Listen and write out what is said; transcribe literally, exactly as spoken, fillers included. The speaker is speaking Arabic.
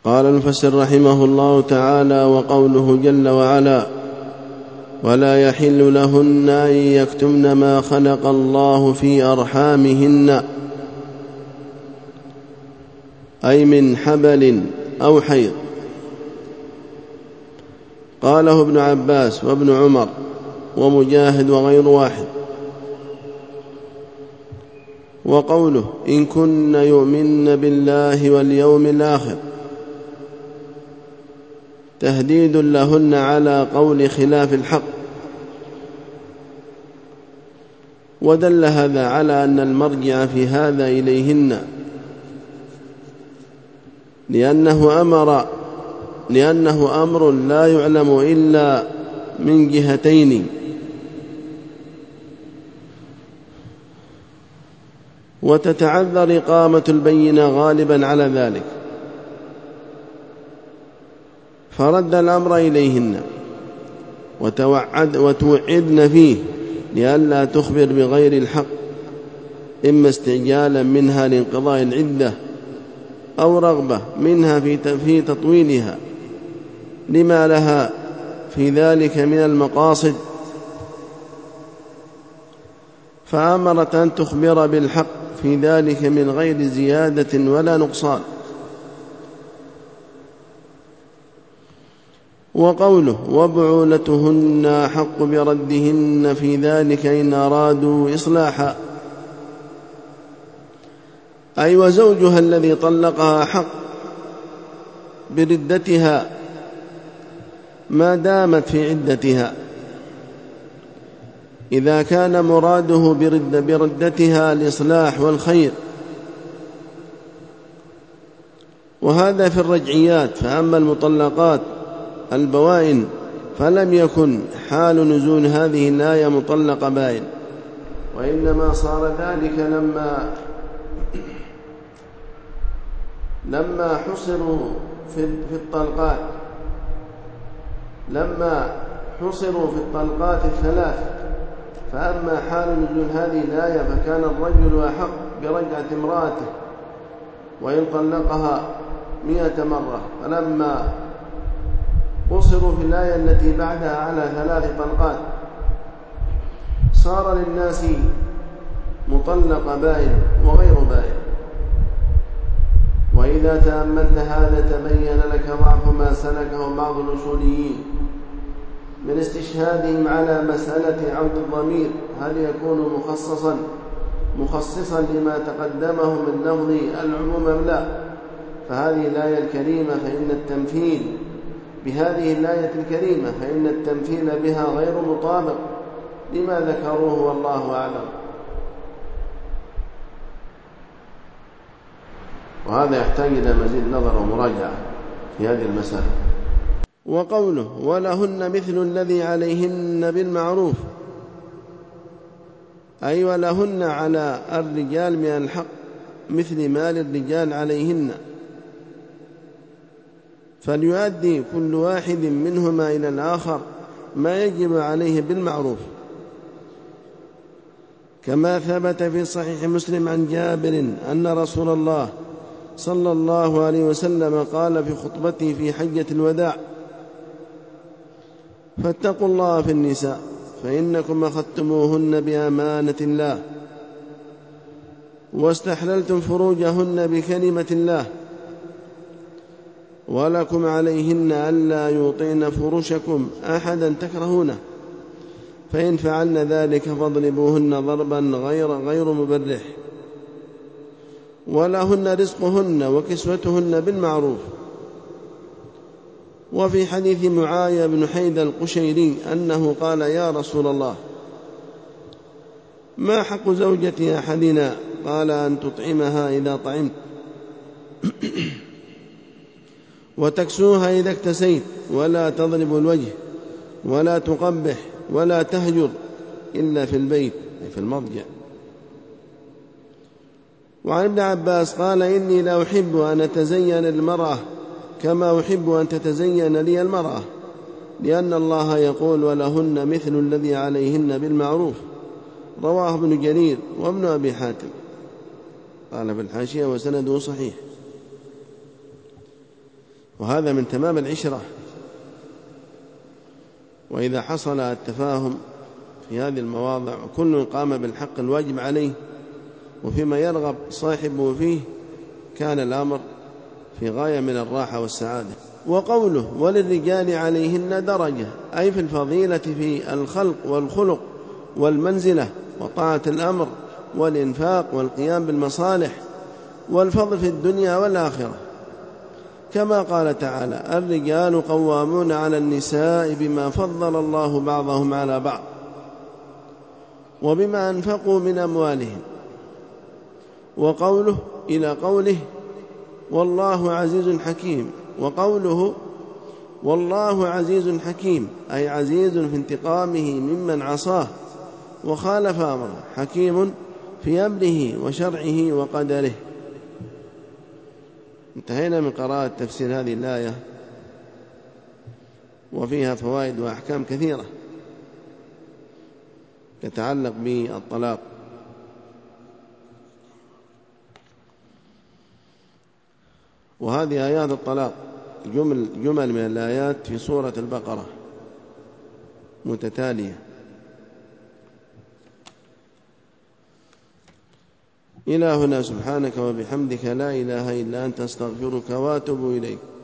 قال المفسر رحمه الله تعالى: وقوله جل وعلا: ولا يحل لهن أن يكتمن ما خلق الله في أرحامهن، أي من حبل أو حيض. قاله ابن عباس وابن عمر ومجاهد وغير واحد. وقوله: إن كن يؤمن بالله واليوم الآخر، تهديد لهن على قول خلاف الحق. ودل هذا على أن المرجع في هذا إليهن، لأنه أمر لأنه أمر لا يعلم إلا من جهتين، وتتعذر إقامة البينة غالبا على ذلك، فرد الأمر إليهن وتوعد وتوعدن فيه لئلا تخبر بغير الحق، إما استعجالا منها لانقضاء العدة أو رغبة منها في تطويلها لما لها في ذلك من المقاصد، فأمرت أن تخبر بالحق في ذلك من غير زيادة ولا نقصان. وقوله: وبعولتهن أحق بردهن في ذلك إن أرادوا إصلاحا، أي وزوجها الذي طلقها حق بردتها ما دامت في عدتها، إذا كان مراده برد بردتها الإصلاح والخير. وهذا في الرجعيات. فأما المطلقات البوائن فلم يكن حال نزول هذه الآية مطلق بائن، وإنما صار ذلك لما لما حصروا في الطلقات لما حصروا في الطلقات الثلاث. فأما حال نزول هذه الآية فكان الرجل أحق برجعة امرأته وإن طلقها مئة مرة، فلما قصروا في الآية التي بعدها على ثلاث طلقات صار للناس مطلق بائن وغير بائن. وإذا تأملت هذا تبين لك ضعف ما سلكه بعض الأصوليين من استشهادهم على مسألة عود الضمير، هل يكون مخصصا مخصصا لما تقدمه من لفظ العموم أم لا؟ فهذه الآية الكريمة فإن التمثيل بهذه الآية الكريمة فإن التمثيل بها غير مطابق لما ذكروه، والله أعلم. وهذا يحتاج إلى مزيد نظر ومراجعة في هذه المسألة. وقوله: ولهن مثل الذي عليهن بالمعروف، أي ولهن على الرجال من الحق مثل ما للرجال عليهن، فليؤدي كل واحد منهما إلى الآخر ما يجب عليه بالمعروف، كما ثبت في صحيح مسلم عن جابر أن رسول الله صلى الله عليه وسلم قال في خطبته في حجة الوداع: فاتقوا الله في النساء فإنكم أخذتموهن بأمانة الله واستحللتم فروجهن بكلمة الله، ولكم عليهن ألا يوطئن فرشكم أحدا تكرهونه، فإن فعلن ذلك فاضربوهن ضربا غير غير مبرح، ولهن رزقهن وكسوتهن بالمعروف. وفي حديث معاوية بن حيدة القشيري أنه قال: يا رسول الله، ما حق زوجة أحدنا؟ قال: أن تطعمها إذا طعمت، وتكسوها إذا اكتسيت، ولا تضرب الوجه، ولا تقبح، ولا تهجر إلا في البيت أي في المضجع. وعن ابن عباس قال: إني لا أحب أن أتزين المرأة كما أحب أن تتزين لي المرأة، لأن الله يقول: ولهن مثل الذي عليهن بالمعروف. رواه ابن جرير وابن أبي حاتم. قال في الحاشية: وسنده صحيح. وهذا من تمام العشرة. وإذا حصل التفاهم في هذه المواضع وكل قام بالحق الواجب عليه وفيما يرغب صاحبه فيه كان الأمر في غاية من الراحة والسعادة. وقوله وللرجال عليهن درجة أي في الفضيلة في الخلق والخلق والمنزلة وطاعة الأمر والإنفاق والقيام بالمصالح والفضل في الدنيا والآخرة، كما قال تعالى الرجال قوامون على النساء بما فضل الله بعضهم على بعض وبما أنفقوا من أموالهم. وقوله إلى قوله والله عزيز حكيم. وقوله والله عزيز حكيم أي عزيز في انتقامه ممن عصاه وخالف أمره، حكيم في أمره وشرعه وقدره. انتهينا من قراءة تفسير هذه الآية وفيها فوائد وأحكام كثيرة تتعلق بالطلاق. وهذه آيات الطلاق جمل, جمل من الآيات في سورة البقرة متتالية. إلى هنا سبحانك وبحمدك لا إله إلا أنت أستغفرك وأتوب إليك.